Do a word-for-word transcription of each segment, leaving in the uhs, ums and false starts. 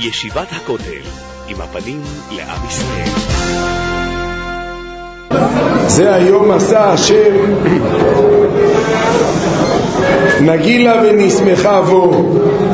ישיבת הכותל, עם הפנים לעם ישראל. זה היום עשה השם, נגילה ונשמחה בו.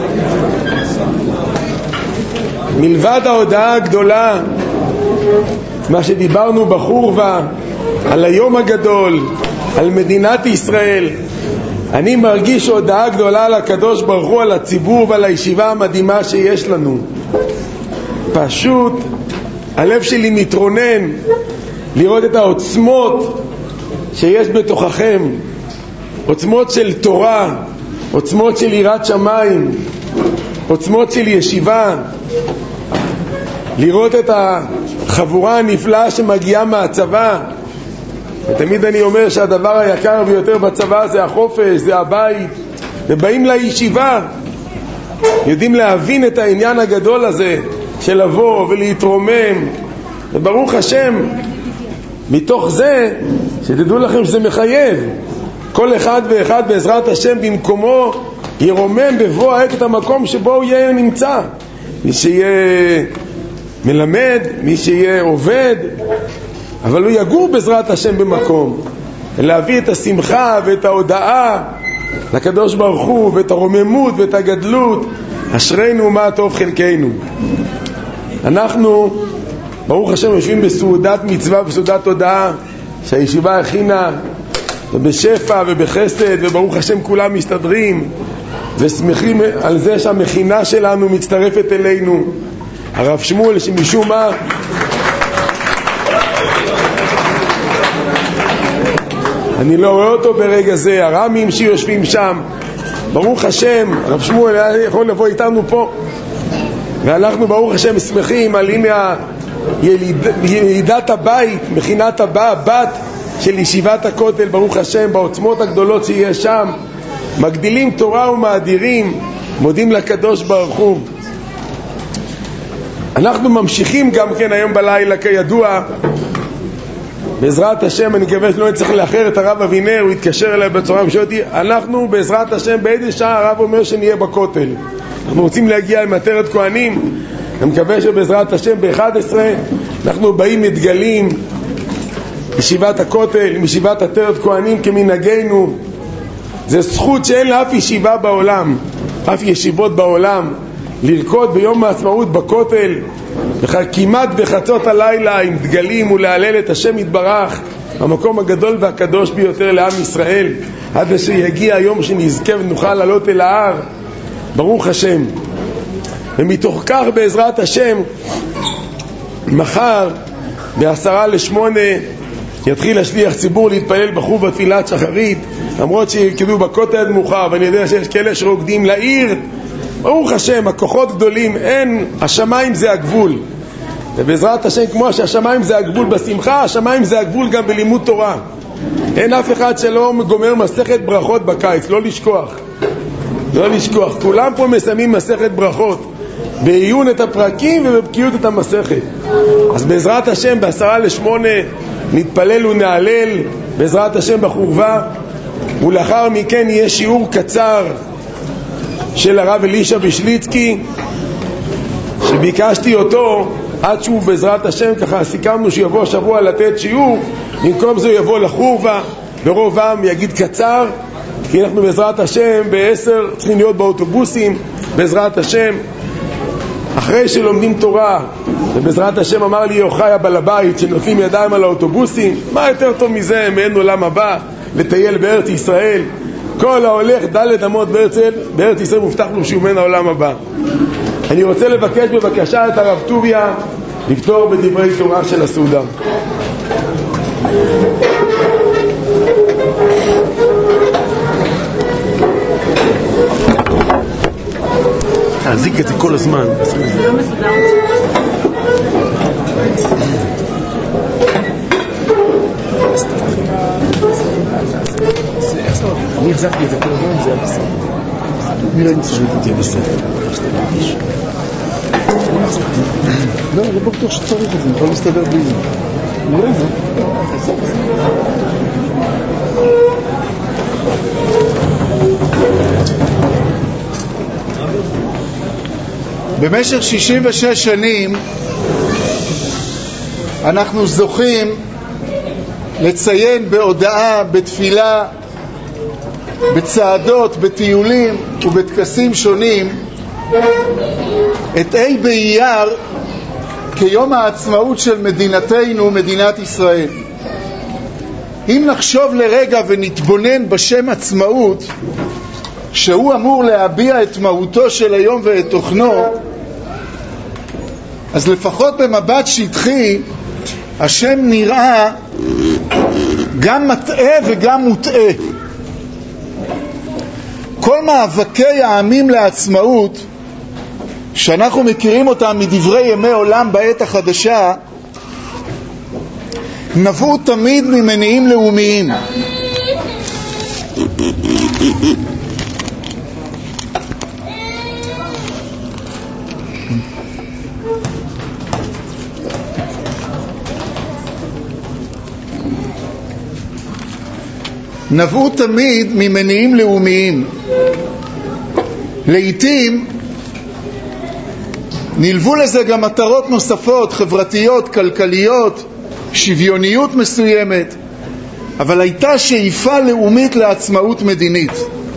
מלבד ההודעה הגדולה, מה שדיברנו בחורבה, על היום הגדול, על מדינת ישראל, אני מרגיש הודעה גדולה על הקדוש ברוך הוא, על הציבור ועל הישיבה המדהימה שיש לנו. פשוט הלב שלי מתרונן לראות את העוצמות שיש בתוככם, עוצמות של תורה, עוצמות של יראת שמיים, עוצמות של ישיבה, לראות את החבורה הנפלאה שמגיעה מהצבא. ותמיד אני אומר שהדבר היקר ביותר בצבא זה החופש, זה הבית, ובאים לישיבה, יודעים להבין את העניין הגדול הזה של לבוא ולהתרומם, וברוך השם, מתוך זה שתדעו לכם שזה מחייב כל אחד ואחד בעזרת השם במקומו ירומם בבוא העת את המקום שבו הוא יהיה נמצא, מי שיהיה מלמד, מי שיהיה עובד, אבל הוא יגור בעזרת השם במקום, להביא את השמחה ואת ההודעה לקדוש ברוך הוא, ואת הרוממות ואת הגדלות. אשרינו מה טוב חלקנו. אנחנו ברוך השם יושבים בסעודת מצווה, בסעודת הודעה שהישיבה הכינה, ובשפע ובחסד, וברוך השם כולם מסתדרים ושמחים על זה שהמכינה שלנו מצטרפת אלינו. הרב שמואל שמשום מה אני לא רואה אותו ברגע זה, הרמים שיושבים שם, ברוך השם, הרב שמואל היה יכול לבוא איתנו פה, ואנחנו ברוך השם שמחים על הנה יליד, ילידת הבית, מכינת הבא, בת של ישיבת הכותל, ברוך השם, בעוצמות הגדולות שיש שם, מגדילים תורה ומאדירים, מודים לקדוש ברוך הוא. אנחנו ממשיכים גם כן היום בלילה כידוע, בעזרת השם. אני מקווה שלא נצטרך לאחר את הרב אבינר, הוא יתקשר אליי בצורה משותפת. אנחנו בעזרת השם באיזה שעה הרב אומר שנהיה בכותל, אנחנו רוצים להגיע למטרת כהנים, אני מקווה שבעזרת השם ב-אחת עשרה אנחנו באים מתגלים ישיבת הכותל, ישיבת עטרת כהנים כמנהגנו. זה זכות שאין לאף ישיבה בעולם, אף ישיבות בעולם, לרקוד ביום העצמאות בכותל כמעט בחצות הלילה עם דגלים ולהלל את השם יתברך, המקום הגדול והקדוש ביותר לעם ישראל, עד שיגיע היום שנזכה ונוכל לעלות אל ההר, ברוך השם. ומתוך כך בעזרת השם מחר בעשרה לשמונה יתחיל השליח ציבור להתפלל בחור בתפילת שחרית, למרות שכדו בכותל עד מאוחר, ואני יודע שיש כאלה שרוקדים לעיר. ברוך השם, הכוחות גדולים, אין, השמיים זה הגבול, ובעזרת השם כמו שהשמיים זה הגבול בשמחה, השמיים זה הגבול גם בלימוד תורה. אין אף אחד שלא גומר מסכת ברכות בקיץ, לא לשכוח, לא לשכוח, כולם פה מסיימים מסכת ברכות, בעיון את הפרקים ובבקיאות את המסכת. אז בעזרת השם בעשרה לשמונה נתפלל ונעלל בעזרת השם בחורבה, ולאחר מכן יהיה שיעור קצר של הרב אלישע בישליצקי שביקשתי אותו עד שהוא בעזרת השם, ככה סיכמנו שיבוא השבוע לתת שיעור, במקום זה יבוא לחורבה ברוב עם יגיד קצר, כי אנחנו בעזרת השם בעשר צריכים להיות באוטובוסים בעזרת השם אחרי שלומדים תורה. ובעזרת השם אמר לי יוחאי הבעל הבית שנותנים ידיים על האוטובוסים, מה יותר טוב מזה, מעין עולם הבא, לטייל בארץ ישראל. כל ההולך דלת אמות בארץ, בארץ ישראל מובטח לו שהוא מן העולם הבא. אני רוצה לבקש בבקשה את הרב טוביה לפתור בדברי תורה של הסעודה. תעזיק את זה כל הזמן. לא מסודר. אני החזקתי את זה כל הזמן, זה היה בסדר. מי לא נצטרך את זה בסדר? לא, לא בטוח שצריך את זה, אני יכול להסתבר בלי זה. נראה זה. במשך שישים ושש שנים אנחנו זוכים לציין בהודעה, בתפילה, בצעדות, בטיולים ובטקסים שונים את ה' באייר כיום העצמאות של מדינתנו, מדינת ישראל. אם נחשוב לרגע ונתבונן בשם עצמאות, שהוא אמור להביע את מהותו של היום ואת תוכנו, אז לפחות במבט שטחי השם נראה גם מטעה וגם מוטעה. כל מאבקי העמים לעצמאות שאנחנו מכירים אותם מדברי ימי עולם בעת החדשה נבעו תמיד ממניעים לאומיים. נבעו תמיד ממניעים לאומיים. לעתים נלוו לזה גם מטרות נוספות, חברתיות, כלכליות, שוויוניות מסוימת, אבל הייתה שאיפה לאומית לעצמאות מדינית.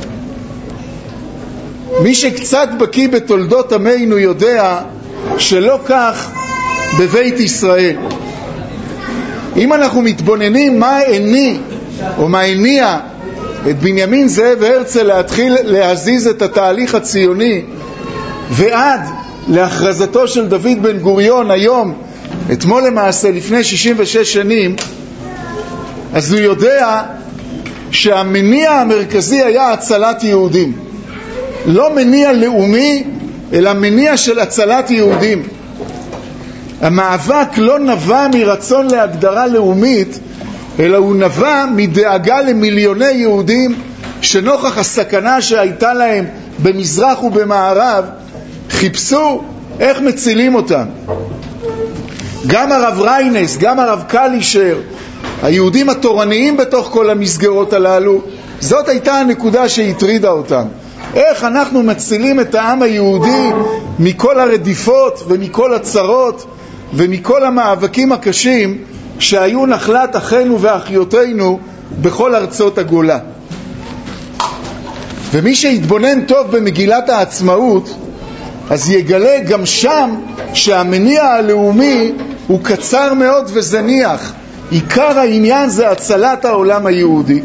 מי שקצת בקיא בתולדות עמנו יודע שלא כך בבית ישראל. אם אנחנו מתבוננים מה הניע או מה הניע את בנימין זאב הרצל להתחיל להזיז את התהליך הציוני ועד להכרזתו של דוד בן גוריון היום, אתמול למעשה לפני שישים ושש שנים, אז הוא יודע שהמניע המרכזי היה הצלת יהודים. לא מניע לאומי, אלא מניע של הצלת יהודים. המאבק לא נבע מרצון להגדרה לאומית, אלא הוא נבע מדאגה למיליוני יהודים שנוכח הסכנה שהייתה להם במזרח ובמערב חיפשו איך מצילים אותם. גם הרב ריינס, גם הרב קלישר, היהודים התורניים בתוך כל המסגרות הללו, זאת הייתה הנקודה שהטרידה אותם. איך אנחנו מצילים את העם היהודי מכל הרדיפות ומכל הצרות ומכל המאבקים הקשים שהיו נחלת אחינו ואחיותינו בכל ארצות הגולה. ומי שיתבונן טוב במגילת העצמאות, אז יגלה גם שם שהמניע הלאומי הוא קצר מאוד וזניח. עיקר העניין זה הצלת העולם היהודי.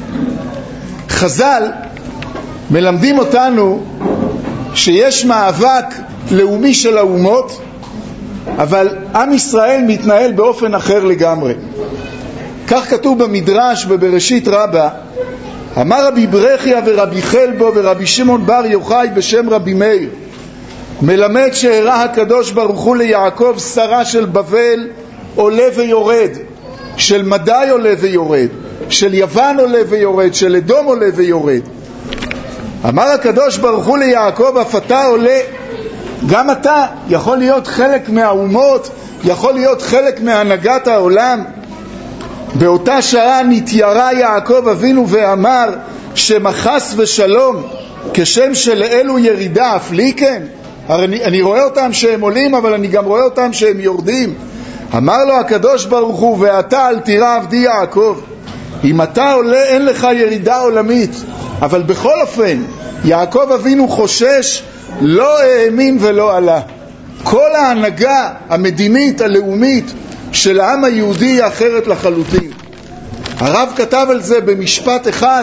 חז"ל מלמדים אותנו שיש מאבק לאומי של האומות, אבל עם ישראל מתנהל באופן אחר לגמרי. כך כתוב במדרש בבראשית רבה, אמר רבי ברכיה ורבי חלבו ורבי שמעון בר יוחאי בשם רבי מאיר, מלמד שהראה הקדוש ברוך הוא ליעקב שרה של בבל עולה ויורד, של מדי עולה ויורד, של יוון עולה ויורד, של אדום עולה ויורד. אמר הקדוש ברוך הוא ליעקב, אף אתה עולה, גם אתה יכול להיות חלק מהאומות, יכול להיות חלק מהנהגת העולם. באותה שעה נתיירה יעקב אבינו ואמר שמחס ושלום כשם שלאלו ירידה אף לי כן. הרי אני, אני רואה אותם שהם עולים, אבל אני גם רואה אותם שהם יורדים. אמר לו הקדוש ברוך הוא, ואתה אל תירא עבדי יעקב, אם אתה עולה אין לך ירידה עולמית. אבל בכל אופן יעקב אבינו חושש, לא האמין ולא עלה. כל ההנהגה המדינית הלאומית של העם היהודי היא אחרת לחלוטין. הרב כתב על זה במשפט אחד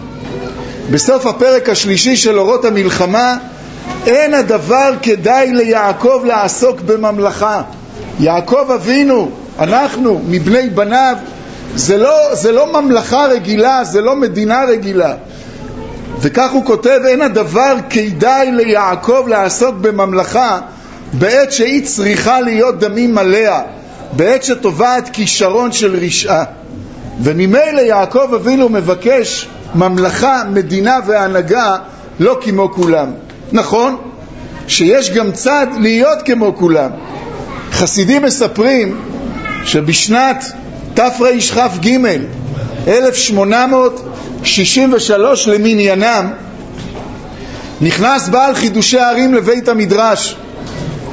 בסוף הפרק השלישי של אורות המלחמה, אין הדבר כדאי ליעקב לעסוק בממלכה. יעקב אבינו, אנחנו מבני בניו, זה לא, זה לא ממלכה רגילה, זה לא מדינה רגילה. וכך הוא כותב, אין הדבר כדאי ליעקב לעסוק בממלכה בעת שהיא צריכה להיות דמים מלאה, בעת שטובעת כישרון של רשעה. וממילא יעקב אבינו מבקש ממלכה, מדינה והנהגה לא כמו כולם. נכון שיש גם צד להיות כמו כולם. חסידים מספרים שבשנת תרכ"ג אלף שמונה מאות שישים ושלוש למניינם נכנס בעל חידושי הערים לבית המדרש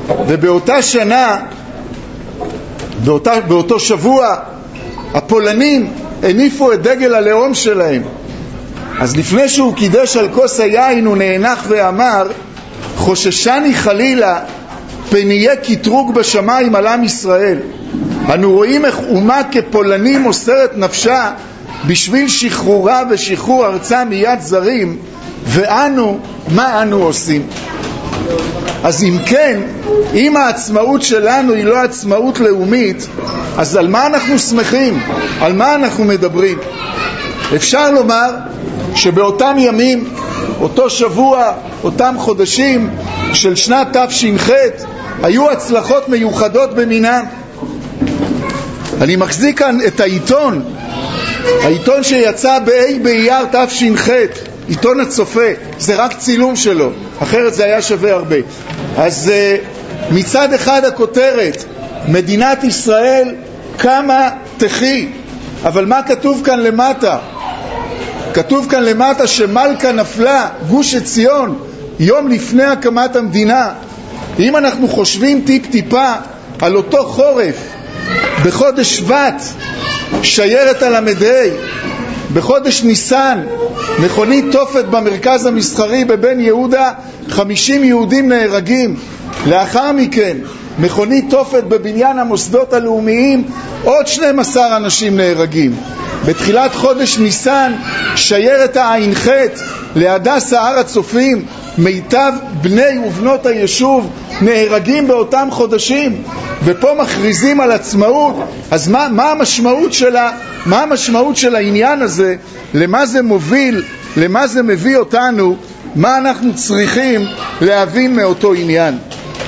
ובאותה שנה, באותה, באותו שבוע, הפולנים הניפו את דגל הלאום שלהם. אז לפני שהוא קידש על כוס היין הוא נאנח ואמר, חוששני חלילה פן יהיה קטרוג בשמיים על עם ישראל. אנו רואים איך אומה כפולנים מוסרת נפשה בשביל שחרורה ושחרור ארצה מיד זרים, ואנו, מה אנו עושים? אז אם כן, אם העצמאות שלנו היא לא עצמאות לאומית, אז על מה אנחנו שמחים? על מה אנחנו מדברים? אפשר לומר שבאותם ימים, אותו שבוע, אותם חודשים של שנת תש"ח, היו הצלחות מיוחדות במינם. אני מחזיק כאן את העיתון, העיתון שיצא באי באייר תש"ח, עיתון הצופה, זה רק צילום שלו, אחרת זה היה שווה הרבה. אז מצד אחד הכותרת, מדינת ישראל קמה תחי, אבל מה כתוב כאן למטה? כתוב כאן למטה שמלכה נפלה, גוש עציון, יום לפני הקמת המדינה. אם אנחנו חושבים טיפ טיפה על אותו חורף, בחודש שבט, שיירת על המדי, בחודש ניסן, מכונית תופת במרכז המסחרי בבן יהודה, חמישים יהודים נהרגים. לאחר מכן, מכונית תופת בבניין המוסדות הלאומיים, עוד שנים עשר אנשים נהרגים. בתחילת חודש ניסן, שיירת העין ח' להדס הר הצופים, מיטב בני ובנות היישוב נהרגים באותם חודשים, ופה מכריזים על עצמאות. אז מה, מה המשמעות שלה, מה המשמעות של העניין הזה? למה זה מוביל? למה זה מביא אותנו? מה אנחנו צריכים להבין מאותו עניין?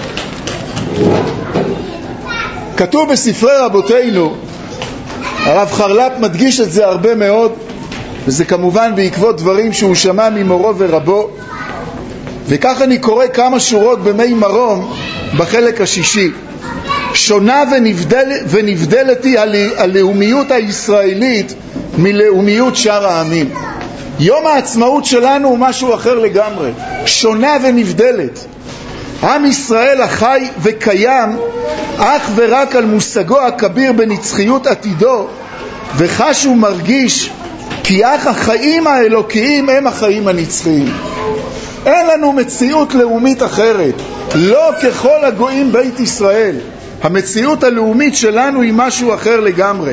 כתוב בספרי רבותינו, הרב חרל"פ מדגיש את זה הרבה מאוד, וזה כמובן בעקבות דברים שהוא שמע ממורו ורבו, וכך אני קורא כמה שורות במי מרום בחלק השישי. שונה ונבדל, ונבדלת היא הלאומיות הישראלית מלאומיות שאר העמים. יום העצמאות שלנו הוא משהו אחר לגמרי, שונה ונבדלת. עם ישראל החי וקיים אך ורק על מושגו הכביר בנצחיות עתידו, וחש ומרגיש כי אך החיים האלוקיים הם החיים הנצחיים. אין לנו מציאות לאומית אחרת, לא ככל הגויים בית ישראל. המציאות הלאומית שלנו היא משהו אחר לגמרי.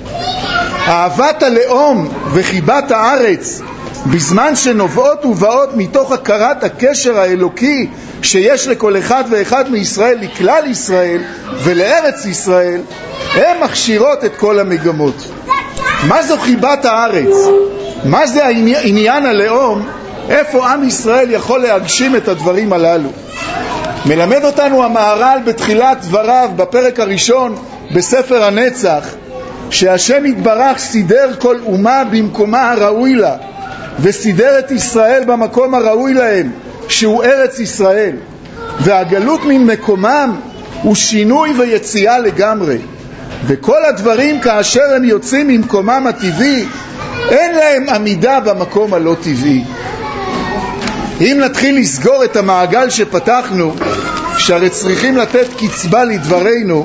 אהבת הלאום וחיבת הארץ, בזמן שנובעות ובאות מתוך הכרת הקשר האלוקי שיש לכל אחד ואחד מישראל לכלל ישראל ולארץ ישראל, הן מכשירות את כל המגמות. מה זו חיבת הארץ? מה זה עניין הלאום? איפה עם ישראל יכול להגשים את הדברים הללו? מלמד אותנו המהר"ל בתחילת דבריו בפרק הראשון בספר הנצח, שהשם יתברך סידר כל אומה במקומה הראוי לה, וסידר את ישראל במקום הראוי להם, שהוא ארץ ישראל, והגלות ממקומם הוא שינוי ויציאה לגמרי, וכל הדברים כאשר הם יוצאים ממקומם הטבעי אין להם עמידה במקום הלא טבעי. אם נתחיל לסגור את המעגל שפתחנו, שהרי צריכים לתת קצבה לדברנו,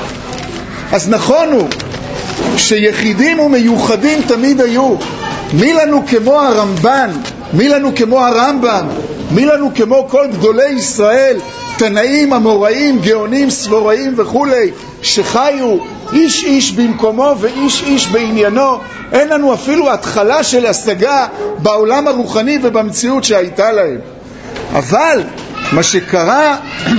אז נכון הוא שיחידים ומיוחדים תמיד היו. מי לנו כמו הרמב"ן, מי לנו כמו הרמב"ם, מי לנו כמו כל גדולי ישראל, תנאים, אמוראים, גאונים, סבוראים וכולי, שחיו איש איש במקומו ואיש איש בעניינו. אין לנו אפילו התחלה של השגה בעולם הרוחני ובמציאות שהייתה להם. אבל מה שקרה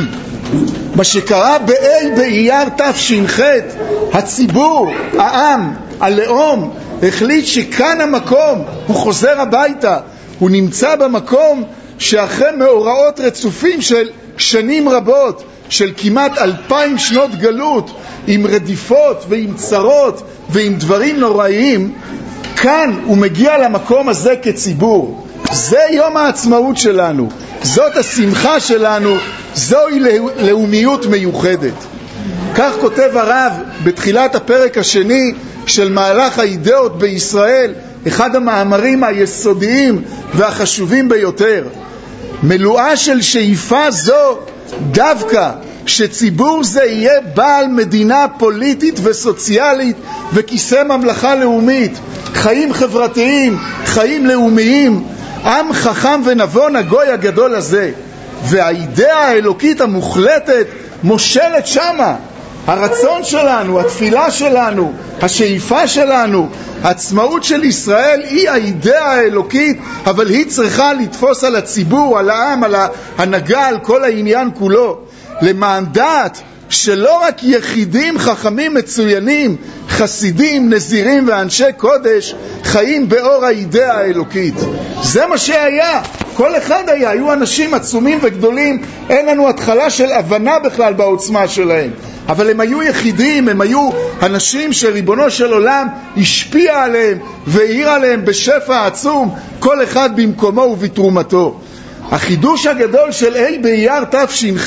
מה שקרה באי באייר תש"ח, הציבור, העם, הלאום החליט שכאן המקום, הוא חוזר הביתה, הוא נמצא במקום שאחרי מאורעות רצופים של שנים רבות, של כמעט אלפיים שנות גלות, עם רדיפות ועם צרות ועם דברים נוראיים, כאן הוא מגיע למקום הזה כציבור. זה יום העצמאות שלנו, זאת השמחה שלנו, זוהי לאומיות מיוחדת. כך כותב הרב בתחילת הפרק השני של מהלך האידאות בישראל, אחד המאמרים היסודיים והחשובים ביותר. מלואה של שאיפה זו דווקא שציבור זה יהיה בעל מדינה פוליטית וסוציאלית וכיסא ממלכה לאומית, חיים חברתיים, חיים לאומיים, עם חכם ונבון הגוי הגדול הזה. והאידאה האלוקית המוחלטת מושלת שמה. הרצון שלנו, התפילה שלנו, השאיפה שלנו, העצמאות של ישראל היא האידאה האלוקית, אבל היא צריכה לתפוס על הציבור, על העם, על ההנהגה, על כל העניין כולו. למען דעת שלא רק יחידים חכמים מצוינים, חסידים, נזירים ואנשי קודש חיים באור האידאה האלוקית. זה מה שהיה, כל אחד היה, היו אנשים עצומים וגדולים, אין לנו התחלה של הבנה בכלל בעוצמה שלהם, אבל הם היו יחידים, הם היו אנשים שריבונו של עולם השפיע עליהם והעיר עליהם בשפע עצום, כל אחד במקומו ובתרומתו. החידוש הגדול של ה' באייר תש"ח,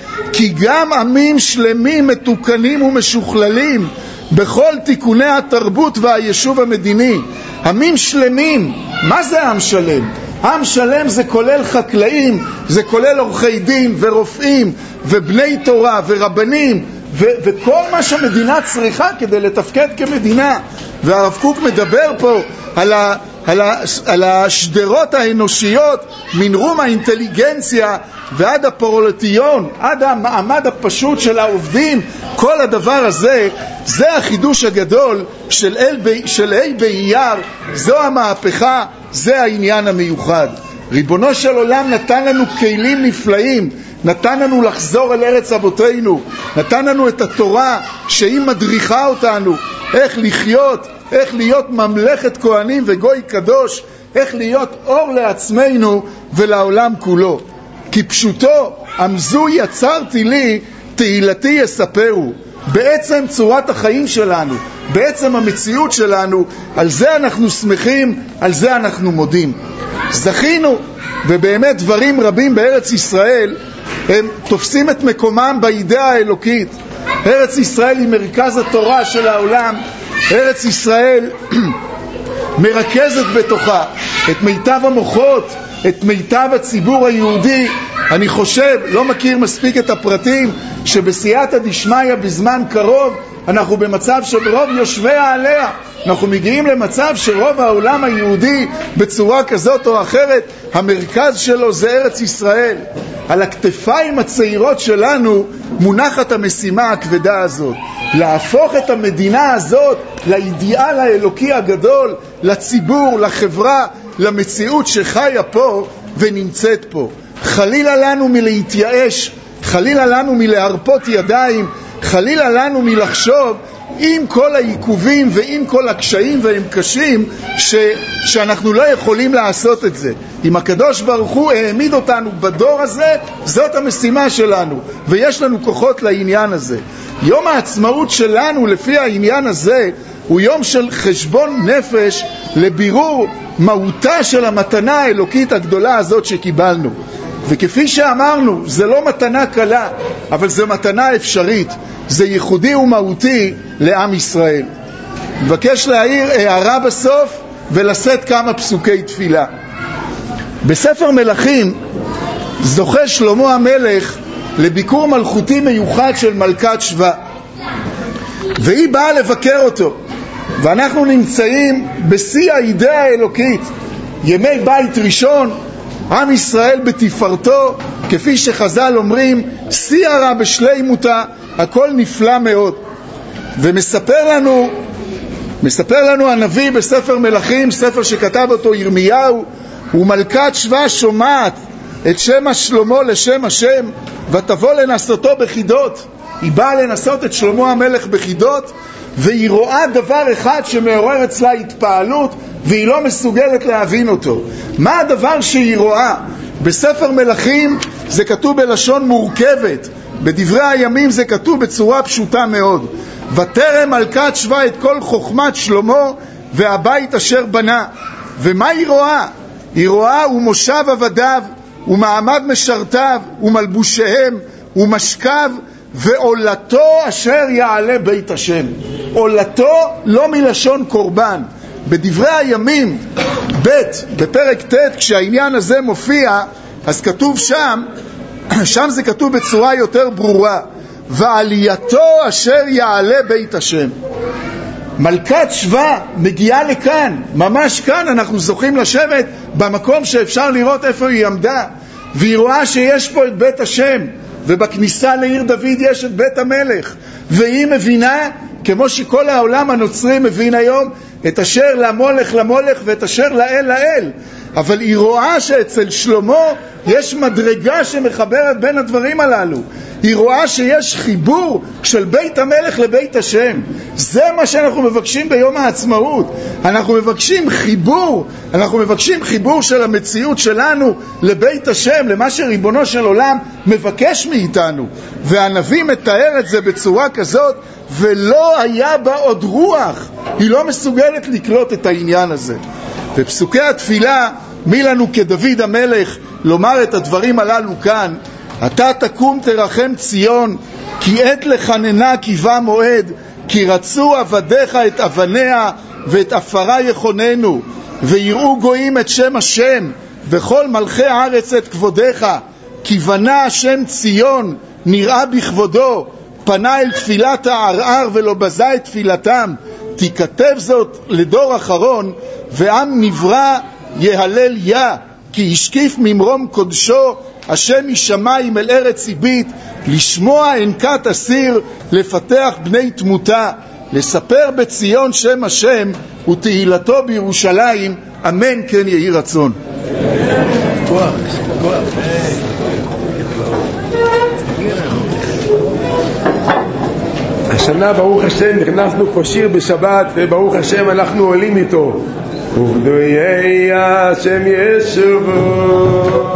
כי גם עמים שלמים מתוקנים ומשוכללים בכל תיקוני התרבות והיישוב המדיני. עמים שלמים, מה זה עם שלם? עם שלם זה כולל חקלאים, זה כולל עורכי דין ורופאים ובני תורה ורבנים ו- וכל מה שהמדינה צריכה כדי לתפקד כמדינה. והרב קוק מדבר פה על ה... על, ה, על השדרות האנושיות, מנרום האינטליגנציה ועד הפרולטיון, עד המעמד הפשוט של העובדים. כל הדבר הזה, זה החידוש הגדול של ה' באייר, זו המהפכה, זה העניין המיוחד. ריבונו של עולם נתן לנו כלים נפלאים, נתן לנו לחזור אל ארץ אבותינו, נתן לנו את התורה שהיא מדריכה אותנו איך לחיות, איך להיות ממלכת כהנים וגוי קדוש, איך להיות אור לעצמנו ולעולם כולו. כי פשוטו, עמזו יצרתי לי, תהילתי יספרו. בעצם צורת החיים שלנו, בעצם המציאות שלנו, על זה אנחנו שמחים, על זה אנחנו מודים. זכינו, ובאמת דברים רבים בארץ ישראל הם תופסים את מקומם באידאה האלוקית. ארץ ישראל היא מרכז התורה של העולם. ארץ ישראל מרכזת בתוכה את מיטב המוחות, את מיטב הציבור היהודי. אני חושב, לא מכיר מספיק את הפרטים, שבסייעתא דשמיא בזמן קרוב אנחנו במצב שרוב יושביה עליה, אנחנו מגיעים למצב שרוב העולם היהודי בצורה כזאת או אחרת המרכז שלו זה ארץ ישראל. על הכתפיים הצעירות שלנו מונחת המשימה הכבדה הזאת, להפוך את המדינה הזאת לאידיאל האלוקי הגדול, לציבור, לחברה, למציאות שחיה פה ונמצאת פה. חלילה לנו מלהתייאש, חלילה לנו מלהרפות ידיים, חלילה לנו מלחשוב עם כל העיכובים ועם כל הקשיים והם קשים ש, שאנחנו לא יכולים לעשות את זה. אם הקדוש ברוך הוא העמיד אותנו בדור הזה, זאת המשימה שלנו ויש לנו כוחות לעניין הזה. יום העצמאות שלנו לפי העניין הזה הוא יום של חשבון נפש לבירור מהותה של המתנה האלוקית הגדולה הזאת שקיבלנו. וכפי שאמרנו, זה לא מתנה קלה, אבל זה מתנה אפשרית, זה ייחודי ומהותי לעם ישראל. מבקש להעיר הערה בסוף ולשאת כמה פסוקי תפילה. בספר מלכים זוכה שלמה המלך לביקור מלכותי מיוחד של מלכת שבא, והיא באה לבקר אותו, ואנחנו נמצאים בשיא האידאה האלוקית, ימי בית ראשון, עם ישראל בתפארתו, כפי שחז"ל אומרים, שיא הרע בשלימותה, הכל נפלא מאוד. ומספר לנו, מספר לנו הנביא בספר מלכים, ספר שכתב אותו ירמיהו, ומלכת שבא שומעת את שם שלמה לשם השם, ותבוא לנסותו בחידות. היא באה לנסות את שלמה המלך בחידות, והיא רואה דבר אחד שמעורר אצלה התפעלות, והיא לא מסוגלת להבין אותו. מה הדבר שהיא רואה? בספר מלכים זה כתוב בלשון מורכבת, בדברי הימים זה כתוב בצורה פשוטה מאוד. ותרם מלכת שבא את כל חוכמת שלמה והבית אשר בנה. ומה היא רואה? היא רואה ומושב עבדיו ומעמד משרתיו ומלבושיהם ומשכב ועולתו אשר יעלה בית השם. עולתו לא מלשון קורבן. בדברי הימים ב' בפרק ט' כשהעניין הזה מופיע, אז כתוב שם שם זה כתוב בצורה יותר ברורה, ועלייתו אשר יעלה בית השם. מלכת שבא מגיעה לכאן, ממש כאן אנחנו זוכים לשבת במקום שאפשר לראות איפה היא עמדה, והיא רואה שיש פה את בית השם, ובכניסה לעיר דוד יש את בית המלך, והיא מבינה, כמו שכל העולם הנוצרי מבין היום, את אשר למולך למולך ואת אשר לאל לאל, אבל היא רואה שאצל שלמה יש מדרגה שמחברת בין הדברים הללו. היא רואה שיש חיבור של בית המלך לבית השם. זה מה שאנחנו מבקשים ביום העצמאות. אנחנו מבקשים חיבור, אנחנו מבקשים חיבור של המציאות שלנו לבית השם, למה שריבונו של עולם מבקש מאיתנו. והנביא מתאר את זה בצורה כזאת, ולא היה בה עוד רוח. היא לא מסוגלת לקלוט את העניין הזה. בפסוקי התפילה, מי לנו כדוד המלך לומר את הדברים הללו כאן? אתה תקום תרחם ציון, כי עת לחננה כי בא מועד, כי רצו עבדיך את אבניה ואת עפרה יכוננו, ויראו גויים את שם השם, וכל מלכי הארץ את כבודך, כי בנה השם ציון, נראה בכבודו, פנה אל תפילת הערער ולא בזה את תפילתם. תיכתב זאת לדור אחרון, ועם נברא יהלל יה, כי השקיף ממרום קודשו, השם משמיים אל ארץ איבית, לשמוע אנקת אסיר, לפתח בני תמותה, לספר בציון שם השם ותהילתו בירושלים, אמן כן יהי רצון. כוח, כוח. השנה ברוך השם נכנסנו פה שיר בשבת, וברוך השם אנחנו עולים איתו. ובדויי השם ישובו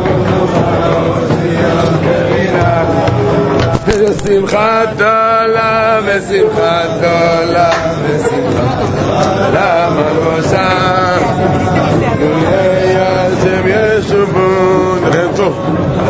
ושמחת גדולה ושמחת גדולה ושמחת גדולה מלבושה. ובדויי השם ישובו נכם טוב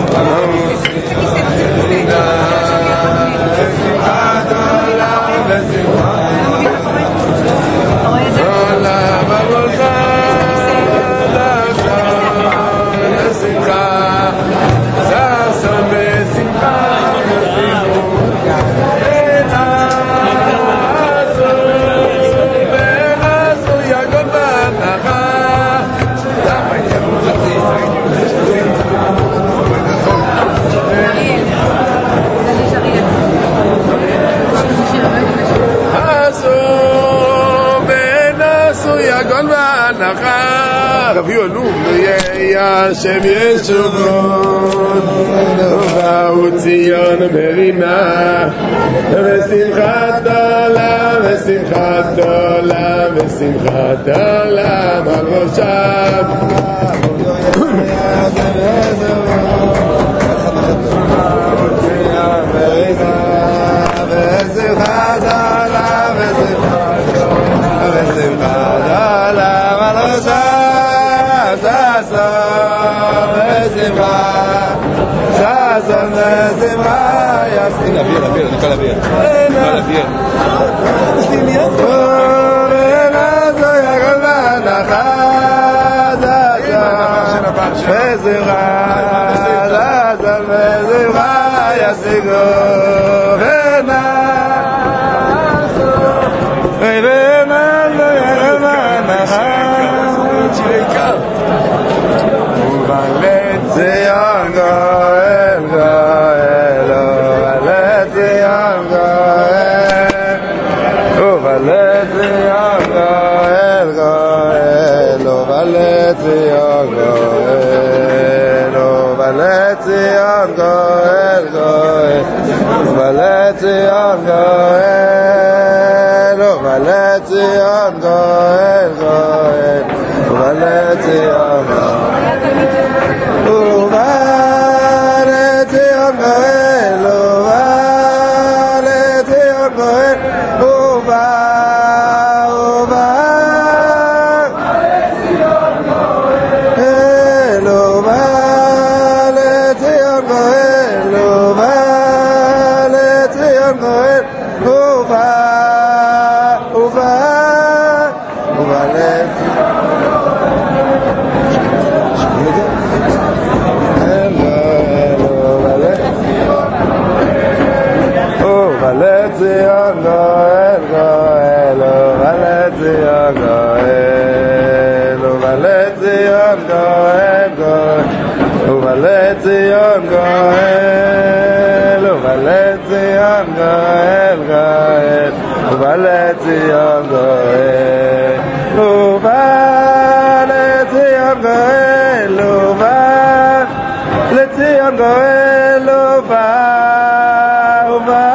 רביו אלום יהיה השם ישובון ובאו ציון מרינה ושמחת עולם ושמחת עולם ושמחת עולם על ראשם ושמחת עולם ושמחת עולם על ראשם ששם ושמחה יסים אביר, אביר, אני קל אביר קל אביר ונעזו יגל והנחה וזמחה ששם ושמחה ישיגו ונעזו ונעזו יגל והנחה ובלט ציון גואל גואל ובלט ציון גואל ובלט ציון גואל גואל ובלט ציון גואל ובלט ציון גואל גואל ובלט ציון גואל ובלט ציון גואל גואל ובלט ציון לציון גואל, ובא לציון גואל גואל, ובא לציון גואל, ובא לציון גואל, ובא לציון גואל, ובא ובא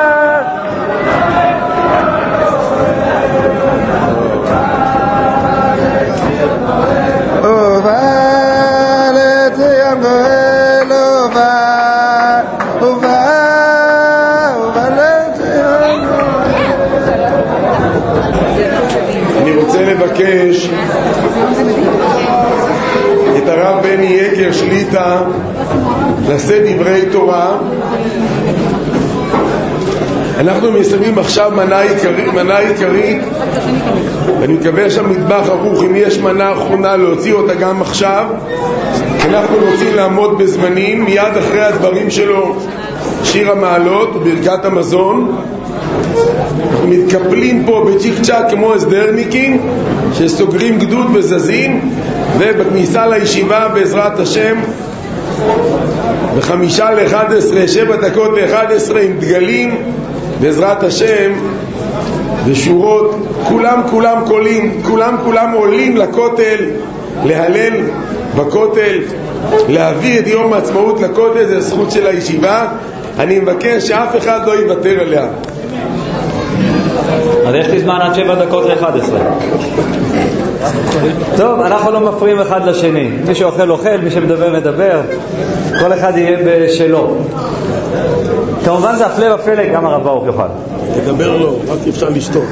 לבקש את הרב בני יקר שליטה לשאת דברי תורה. אנחנו מסיימים עכשיו מנה עיקרית, מנה עיקרית ואני מקווה שהמטבח ערוך, אם יש מנה אחרונה להוציא אותה גם עכשיו. אנחנו רוצים לעמוד בזמנים. מיד אחרי הדברים שלו שיר המעלות וברכת המזון. אנחנו מתקפלים פה בצ'יק צ'ק כמו הסדרניקים שסוגרים גדוד וזזים, ובכניסה לישיבה בעזרת השם בחמישה לאחד עשרה, שבע דקות לאחד עשרה עם דגלים בעזרת השם ושורות, כולם כולם קולים, כולם כולם עולים לכותל להלל בכותל, להביא את יום העצמאות לכותל. זה זכות של הישיבה. אני מבקש שאף אחד לא יוותר עליה. אז יש לי זמן עד שבע דקות לאחד עשרה. טוב, אנחנו לא מפריעים אחד לשני. מי שאוכל אוכל, מי שמדבר מדבר, כל אחד יהיה בשלו. כמובן זה הפלא ופלא, גם הרב ברוך יוכל. תדבר לו, רק אפשר לשתוק.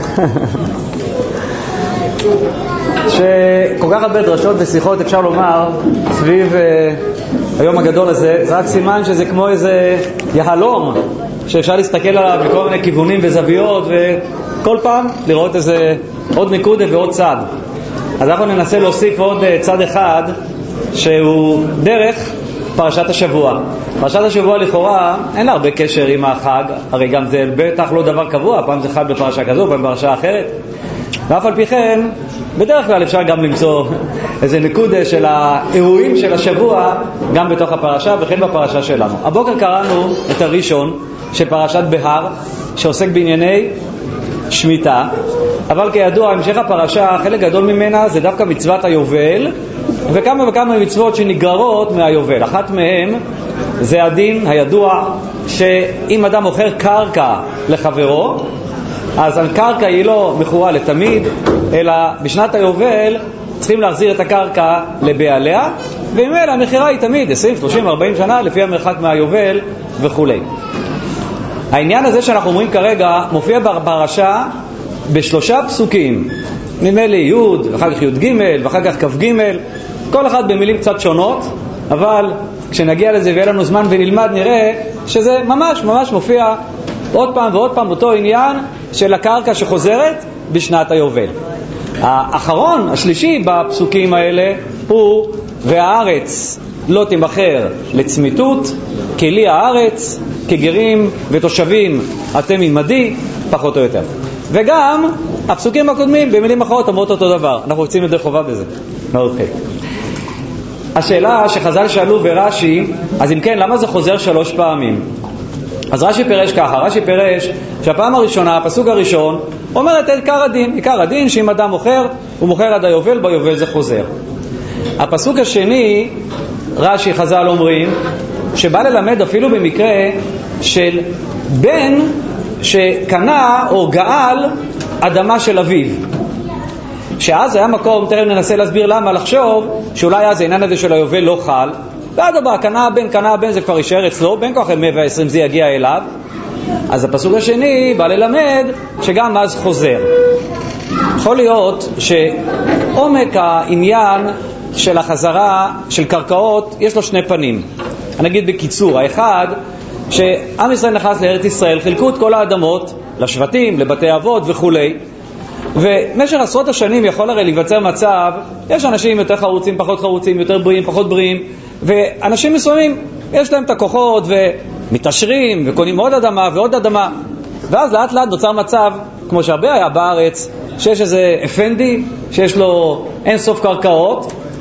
שכל כך הרבה דרשות ושיחות אפשר לומר סביב uh, היום הגדול הזה, זה רק סימן שזה כמו איזה יהלום שאפשר להסתכל עליו בכל מיני כיוונים וזוויות, וכל פעם לראות איזה עוד נקודה ועוד צד. אז אנחנו ננסה להוסיף עוד צד אחד שהוא דרך פרשת השבוע. פרשת השבוע לכאורה אין לה הרבה קשר עם החג, הרי גם זה בטח לא דבר קבוע, פעם זה חג בפרשה כזו, פעם בפרשה אחרת, ואף על פי כן בדרך כלל אפשר גם למצוא איזה נקודה של האירועים של השבוע גם בתוך הפרשה, וכן בפרשה שלנו. הבוקר קראנו את הראשון של פרשת בהר שעוסק בענייני שמיטה, אבל כידוע המשך הפרשה, חלק גדול ממנה זה דווקא מצוות היובל וכמה וכמה מצוות שנגררות מהיובל. אחת מהן זה הדין הידוע שאם אדם מוכר קרקע לחברו, אז הקרקע היא לא מכורה לתמיד, אלא בשנת היובל צריכים להחזיר את הקרקע לבעליה, וממילא המחירה היא תמיד עשרים, שלושים, ארבעים שנה לפי המרחק מהיובל וכו'. העניין הזה שאנחנו אומרים כרגע מופיע בפרשה בשלושה פסוקים, נדמה לי י' ואחר כך י' ג' ואחר כך כ' ג', כל אחד במילים קצת שונות, אבל כשנגיע לזה ויהיה לנו זמן ונלמד נראה שזה ממש ממש מופיע עוד פעם ועוד פעם אותו עניין של הקרקע שחוזרת בשנת היובל. האחרון, השלישי בפסוקים האלה הוא והארץ לא תימכר לצמיתות, כי לי הארץ כגרים ותושבים אתם עמדי, פחות או יותר. וגם הפסוקים הקודמים במילים אחרות אומרות אותו דבר. אנחנו רוצים יותר חובה בזה. מאוד כן. השאלה שחז"ל שאלו ורש"י, אז אם כן, למה זה חוזר שלוש פעמים? אז רש"י פירש ככה, רש"י פירש שהפעם הראשונה, הפסוק הראשון, אומר את עיקר הדין. עיקר הדין שאם אדם מוכר, הוא מוכר עד היובל, ביובל זה חוזר. הפסוק השני, רש"י חז"ל אומרים, שבא ללמד אפילו במקרה של בן שקנה או גאל אדמה של אביו. שאז היה מקום, תראה ננסה להסביר למה, לחשוב שאולי אז העניין הזה של היובל לא חל, ועד הבא, קנה הבן, קנה הבן, זה כבר יישאר אצלו, בין כוח מאה ועשרים זה יגיע אליו. אז הפסוק השני בא ללמד שגם אז חוזר. יכול להיות שעומק העניין של החזרה של קרקעות יש לו שני פנים. אני אגיד בקיצור, האחד, שעם ישראל נכנס לארץ ישראל, חילקו את כל האדמות לשבטים, לבתי אבות וכו'. ומשך עשרות השנים יכול הרי להיווצר מצב, יש אנשים יותר חרוצים, פחות חרוצים, יותר בריאים, פחות בריאים, ואנשים מסוימים יש להם את הכוחות ומתעשרים וקונים עוד אדמה ועוד אדמה, ואז לאט לאט נוצר מצב, כמו שהרבה היה בארץ, שיש איזה אפנדי שיש לו אין סוף קרקעות,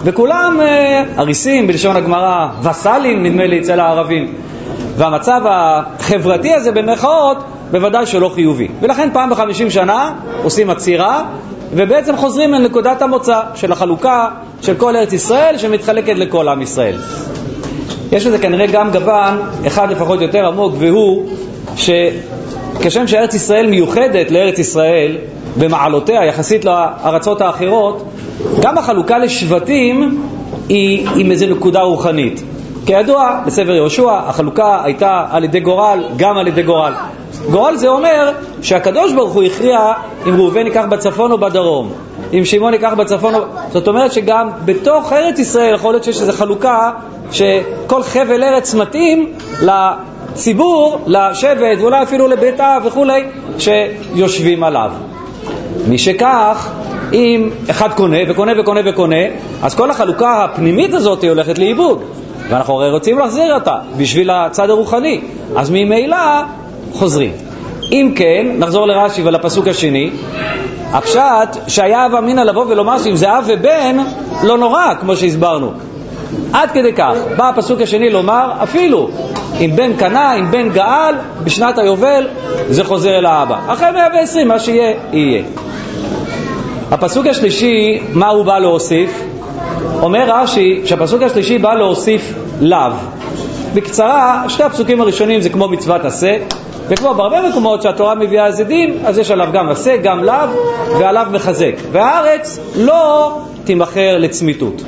וכולם אה, אריסים בלשון הגמרא, וסלים נדמה לי אצל הערבים, והמצב החברתי הזה במרכאות בוודאי שלא חיובי, ולכן פעם בחמישים שנה עושים עצירה ובעצם חוזרים לנקודת המוצא של החלוקה של כל ארץ ישראל שמתחלקת לכל עם ישראל. יש לזה כנראה גם גוון אחד לפחות יותר עמוק, והוא שכשם שארץ ישראל מיוחדת לארץ ישראל במעלותיה יחסית לארצות האחרות, גם החלוקה לשבטים היא עם איזו נקודה רוחנית. כידוע בספר יהושע החלוקה הייתה על ידי גורל, גם על ידי גורל. גורל זה אומר שהקדוש ברוך הוא הכריע אם ראובן ייקח בצפון או בדרום, אם שמעון ייקח בצפון או... זאת אומרת שגם בתוך ארץ ישראל יכול להיות שיש איזו חלוקה שכל חבל ארץ מתאים לציבור, לשבט ואולי אפילו לבית אב וכולי שיושבים עליו. משכך, אם אחד קונה וקונה וקונה וקונה, אז כל החלוקה הפנימית הזאת הולכת לאיבוד, ואנחנו הרי רוצים להחזיר אותה בשביל הצד הרוחני, אז ממילא חוזרים. אם כן, נחזור לרש"י ולפסוק השני. הפשט שהיה אב אמינא לבוא ולומר שאם זה אב ובן לא נורא, כמו שהסברנו. עד כדי כך בא הפסוק השני לומר אפילו אם בן קנה, אם בן גאל, בשנת היובל זה חוזר אל האבא. אחרי מאה ועשרים מה שיהיה יהיה. הפסוק השלישי, מה הוא בא להוסיף? אומר רש"י שהפסוק השלישי בא להוסיף לאו. בקצרה, שתי הפסוקים הראשונים זה כמו מצוות עשה, וכמו בהרבה מקומות שהתורה מביאה איזה דין, אז יש עליו גם עשה, גם לאו, ועליו מחזק. והארץ לא תימכר לצמיתות.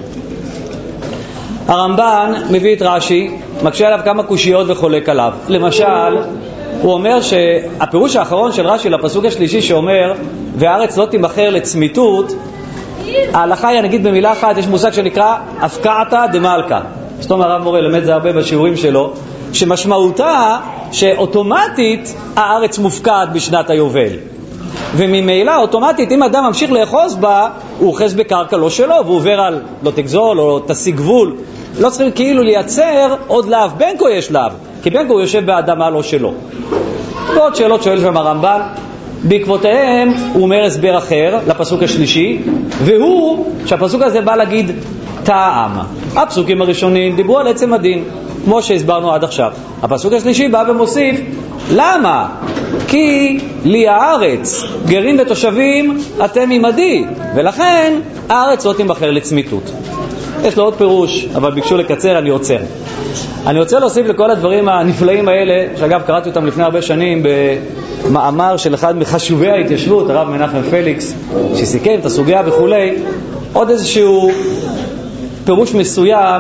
הרמב"ן מביא את רש"י, מקשה עליו כמה קושיות וחולק עליו. למשל, הוא אומר שהפירוש האחרון של רש"י לפסוק השלישי שאומר והארץ לא תימכר לצמיתות, ההלכה היא, נגיד במילה אחת, יש מושג שנקרא הפקעתא דמלכא. זאת אומרת, הרב מורה למד זה הרבה בשיעורים שלו, שמשמעותה שאוטומטית הארץ מופקעת בשנת היובל, וממילא אוטומטית אם אדם ממשיך לאחוז בה הוא אוחז בקרקע לא שלו והוא עובר על לא תגזול או תשיג גבול. לא צריכים כאילו לייצר עוד לאו. בין כה יש לאו, כי בין כה הוא יושב באדמה לא שלו. ועוד שאלות שואל שם הרמב"ן, בעקבותיהם הוא אומר הסבר אחר לפסוק השלישי, והוא שהפסוק הזה בא להגיד טעם. הפסוקים הראשונים דיברו על עצם הדין כמו שהסברנו עד עכשיו. הפסוק השלישי בא ומוסיף למה? כי לי הארץ גרים ותושבים אתם עמדי, ולכן הארץ לא תימכר לצמיתות. יש לו עוד פירוש, אבל ביקשו לקצר, אני עוצר. אני רוצה להוסיף לכל הדברים הנפלאים האלה, שאגב קראתי אותם לפני הרבה שנים במאמר של אחד מחשובי ההתיישבות, הרב מנחם פליקס, שסיכם את הסוגיה וכולי, עוד איזשהו פירוש מסוים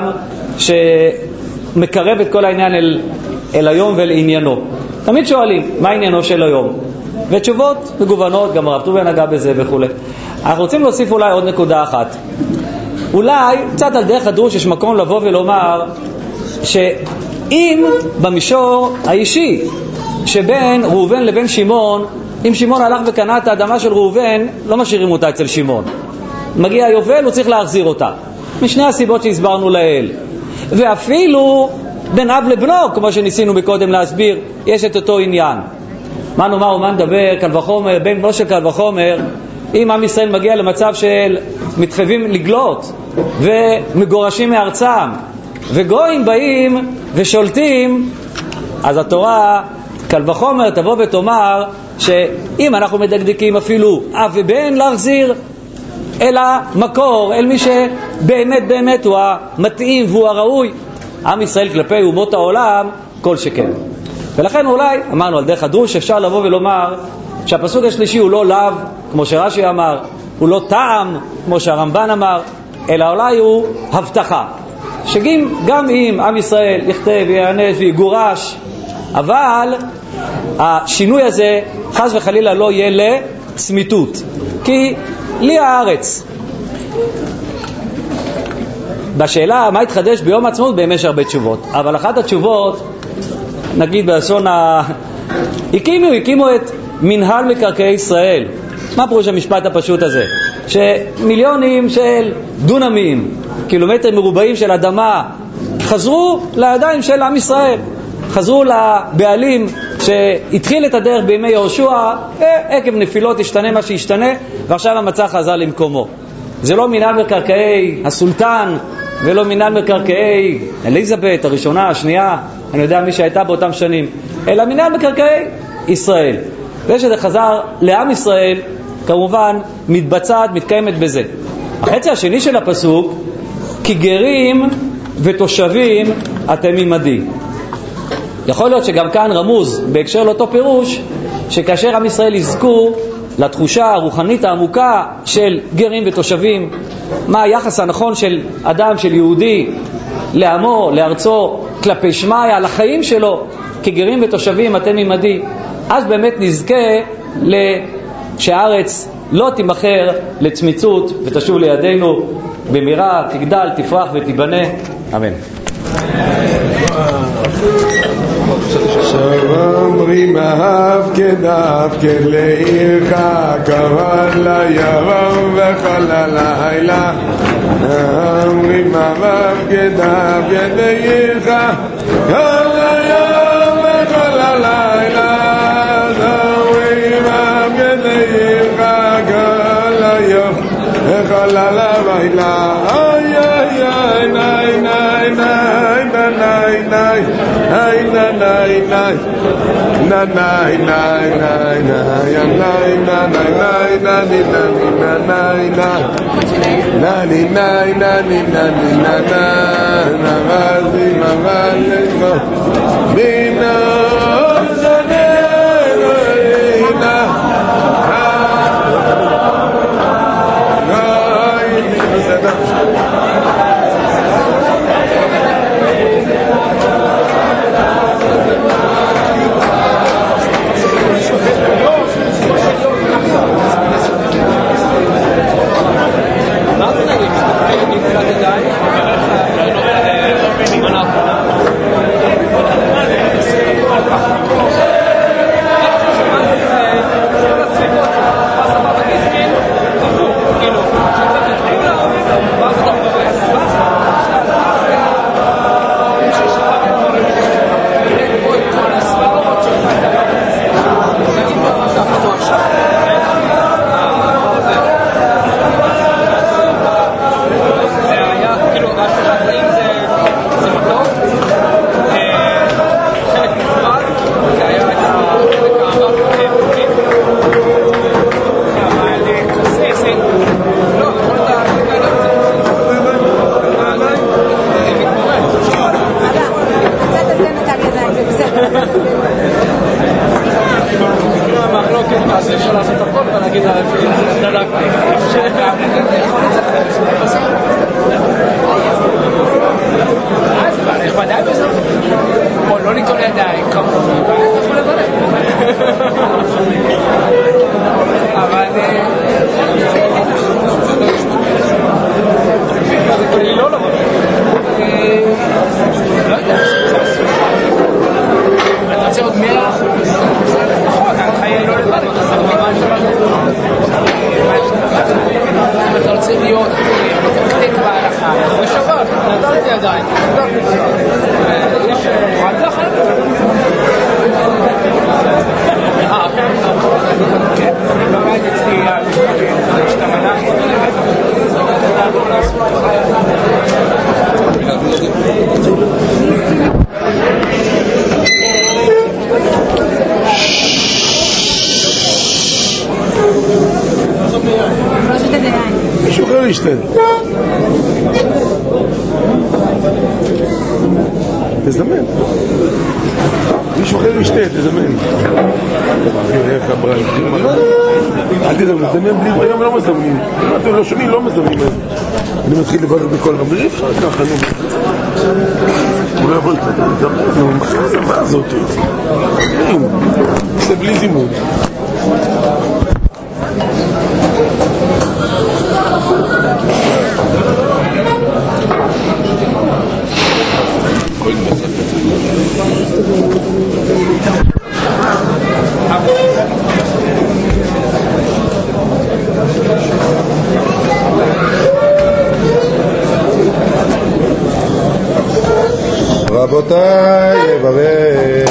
שמקרב את כל העניין אל, אל היום ואל עניינו. תמיד שואלים, מה עניינו של היום? ותשובות מגוונות, גם הרב טוביה נגע בזה וכולי. אנחנו רוצים להוסיף אולי עוד נקודה אחת. אולי קצת על דרך הדרוש יש מקום לבוא ולומר שאם במישור האישי שבין ראובן לבין שמעון, אם שמעון הלך וקנה את האדמה של ראובן, לא משאירים אותה אצל שמעון. מגיע היובל, הוא צריך להחזיר אותה. משני הסיבות שהסברנו לאל. ואפילו בין אב לבנו, כמו שניסינו בקודם להסביר, יש את אותו עניין. מה נאמר ומה נדבר, קל וחומר, בין בנו של קל וחומר, אם עם ישראל מגיע למצב של מתחייבים לגלות ומגורשים מארצם וגויים באים ושולטים, אז התורה קל וחומר תבוא ותאמר שאם אנחנו מדקדקים אפילו אב ובן להחזיר אל המקור, אל מי שבאמת באמת הוא המתאים והוא הראוי, עם ישראל כלפי אומות העולם כל שכן. ולכן אולי אמרנו על דרך הדרוש אפשר לבוא ולומר שהפסוק השלישי הוא לא לאו כמו שרש"י אמר, הוא לא טעם כמו שהרמב"ן אמר, אלא אולי הוא הבטחה שגם אם עם ישראל יכתב ויענש ויגורש, אבל השינוי הזה חס וחלילה לא יהיה לצמיתות, כי לי הארץ. בשאלה מה התחדש ביום העצמאות באמת יש הרבה תשובות, אבל אחת התשובות, נגיד בלשון ה... הקימו, הקימו את מנהל מקרקעי ישראל. מה פירוש המשפט הפשוט הזה? שמיליונים של דונמים, קילומטרים מרובעים של אדמה, חזרו לידיים של עם ישראל, חזרו לבעלים שהתחיל את הדרך בימי יהושע, עקב נפילות השתנה מה שהשתנה, ועכשיו המצב חזר למקומו. זה לא מינהל מקרקעי הסולטן ולא מינהל מקרקעי אליזבת הראשונה, השנייה, אני יודע מי שהייתה באותם שנים, אלא מינהל מקרקעי ישראל. ושזה חזר לעם ישראל, כמובן מתבצעת, מתקיימת בזה. החצי השני של הפסוק, כי גרים ותושבים אתם עמדי. יכול להיות שגם כאן רמוז בהקשר לאותו פירוש, שכאשר עם ישראל יזכו לתחושה הרוחנית העמוקה של גרים ותושבים, מה היחס הנכון של אדם, של יהודי, לעמו, לארצו, כלפי שמיה, לחיים שלו, כגרים ותושבים אתם עמדי, אז באמת נזכה שהארץ לא תימכר לצמיצות ותשוב לידינו במהרה, תגדל, תפרח ותיבנה, אמן. שאומרים אהבכן אהבכן לעירך קרא לירום וכל הלילה, אומרים אהבכן אהבכן לעירך כל היום וכל הלילה, אומרים אהבכן לעירך כל היום וכל הלילה. איי איי איי ניי ניי ניי ניי ניי ניי ניי ניי na na na na na ya na na na na na na na na na na ni na na ni na ni na na na vazi mavale go bina zane na ay ni sada מישהו אחר ישתן. תזמן. מישהו אחר ישתה, תזמן. אל תזמן, תזמן בלי, היום לא מזמנים. אם אתם לא שומעים, לא מזמנים. אני מתחיל לברך בכל רב, אי אפשר ככה, נו. הוא לא יכול לתת, נו, מה זה מה הזאת? זה בלי זימון. רבותיי, יברך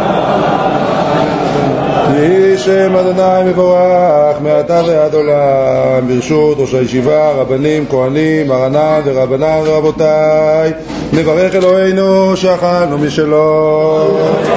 יהי שם אדוני מבורך מעתה ועד עולם. ברשות ראש הישיבה, רבנים, כהנים, מרנן ורבנן ורבותיי, נברך אלוהינו שאכלנו משלו.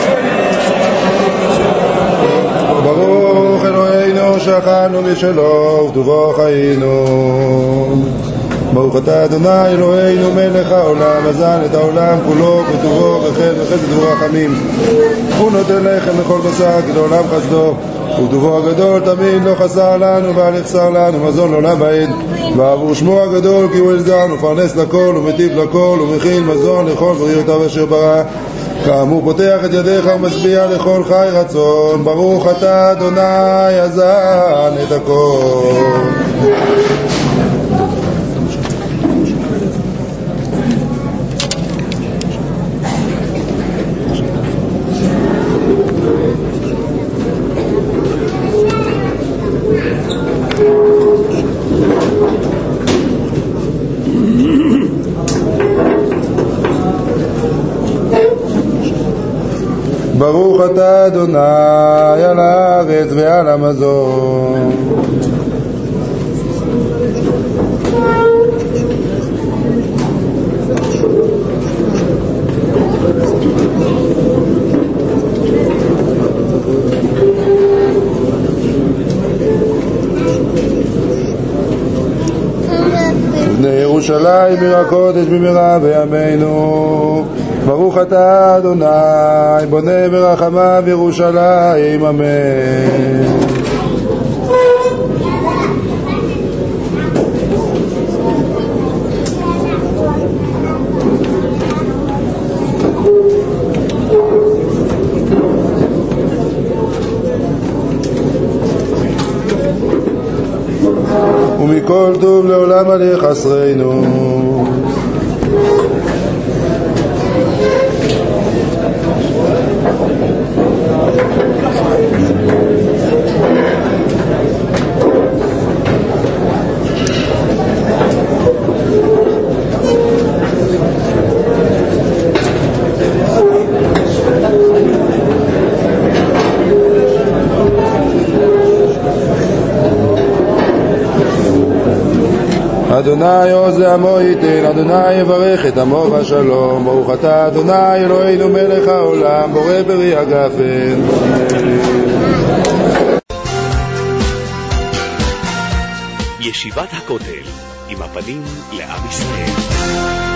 ברוך אלוהינו שאכלנו משלו וטובו חיינו. ברוך אתה אדוני אלוהינו מלך העולם, אזן את העולם כולו בטובו בחסד וחסד ורחמים, הוא נותן לחם לכל בשר כי לעולם חסדו, וטובו הגדול תמיד לא חסר לנו ואל יחסר לנו מזון לעולם ועד, ועבור שמו הגדול כי הוא אלזן ופרנס לכל ומטיב לכל ומכין מזון לכל בריאותיו אשר ברא. כאמור פותח את ידיך ומשביע לכל חי רצון. ברוך אתה אדוני אזן את הכל. ברוך אתה אדוני על הארץ ועל המזון. בני ירושלים עיר הקודש במהרה בימינו. ברוך אתה אדוני בונה ורחמיו ירושלים, אמן. ומכל טוב לעולם על יחסרנו. אדוני עוז לעמו ייתן, אדוני יברך את עמו בשלום. ברוך אתה אדוני אלוהינו מלך העולם, בורא פרי הגפן. ישיבת הכותל עם הפנים לעם ישראל.